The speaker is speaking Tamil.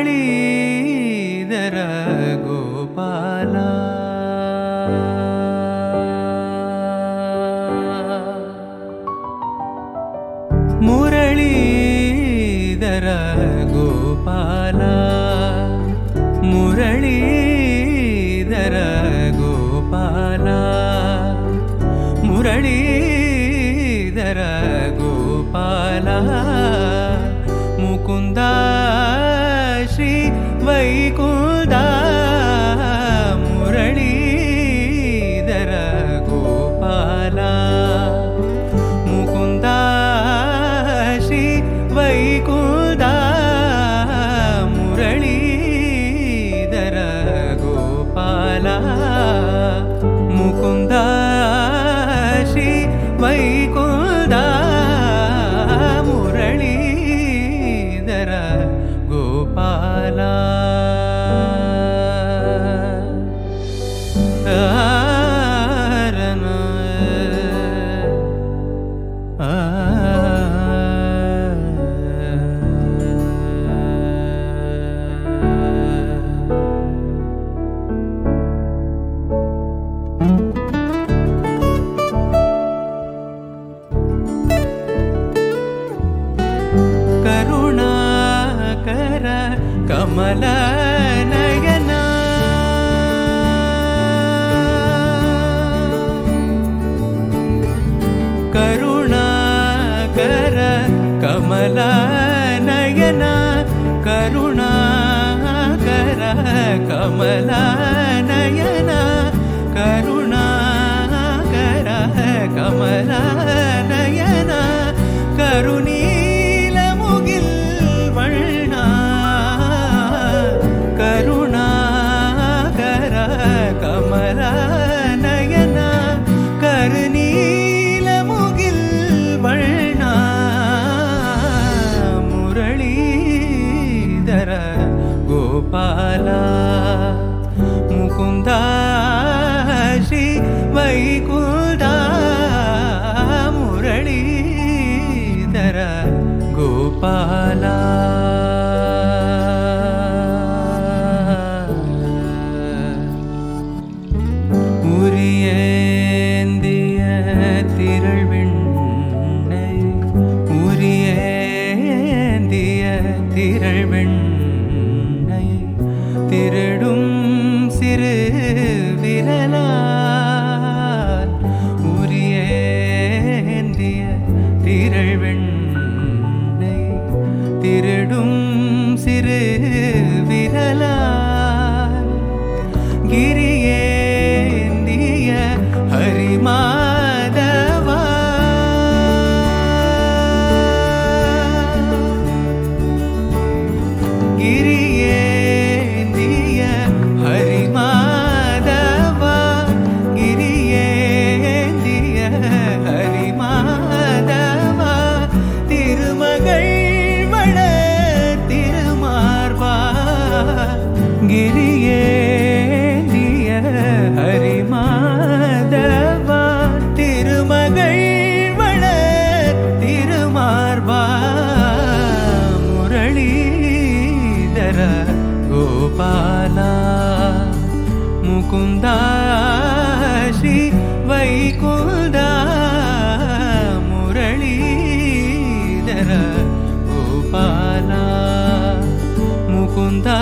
ಮುರಳೀಧರ ಗೋಪಾಲ ಮುರಳೀಧರ ಗೋಪಾಲ ಮುರಳೀಧರ ಗೋಪಾಲ ಮುರಳೀಧರ ಗೋಪಾಲ ಮುಕುಂದ ಶ್ರೀ ವೈಕುಂದ ಮುರಳೀಧರ ಗೋಪಾಲ ಮುಕುಂದ ಶ್ರೀ ವೈಕುಂದ ಮುರಳೀಧರ ಗೋಪಾಲ ಮುಕುಂದ ಶ್ರೀ ವೈಕುಂದ ಮುರಳೀಧರ ಗೋಪಾಲ ಕರುಣಾಕರ ಕಮಲ ನಯನ ಕರುಣಾಕರ ಕಮಲ ನಯನ ಕರುಣಾಕರ ಕಮಲ ನಯನ ಕರುಣಾಕರ ಕಮಲ ನಯನ ಕರುಣೀಲ ಮುಗಿಲ್ ವರ್ಣ ಕರುಣಾಕರ ಕಮಲ ನಯನ ಕರುಣೀಲ ಮುಗಿಲ್ ವರ್ಣ ಮುರಳೀಧರ ಗೋಪಾಲ ಮುಕುಂದ ಶ್ರೀ ವೈಕುಂದ ಮುರಳೀಧರ ಗೋಪಾಲ உரியேந்திய திரள் வெண்ணை உரியேந்திய திரள் வெண்ணை திருடும் சிறு விரலால் உரியேந்திய திரள் வெண்ணை திருடும் சிறு விரலால் கிரியேந்திய ஹரிமாதவா கிரியேந்திய ஹரிமாதவா கிரியேந்திய ஹரிமாதவா திருமகள் வள திருமார்பா கிரியேந்திய ஹரிமாதவா திருமகள் வள திருமார்பா முரளீதர கோபால முகுந்த ஸ்ரீ வைகுந்த முரளீதர கோபால முகுந்த